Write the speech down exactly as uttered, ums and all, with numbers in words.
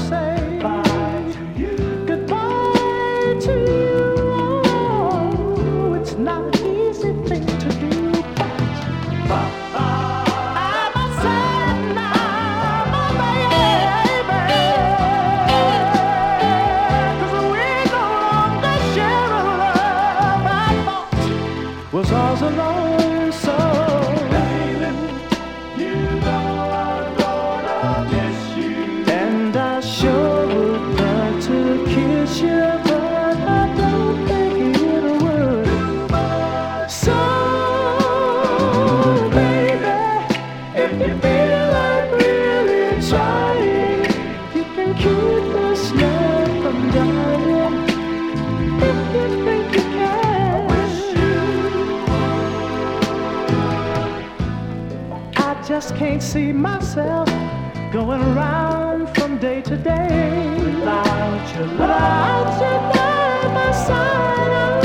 say goodbye to you. Oh, it's not an easy thing to do, but I'm a sad now, my baby, 'cause we no longer share a love I thought was ours alone. So sure would love to kiss you, but I don't think it would. So, baby, if you feel like really trying, you can keep this love from dying. If you think you can, I just can't see myself going around from day to day without your love, without your love by my side.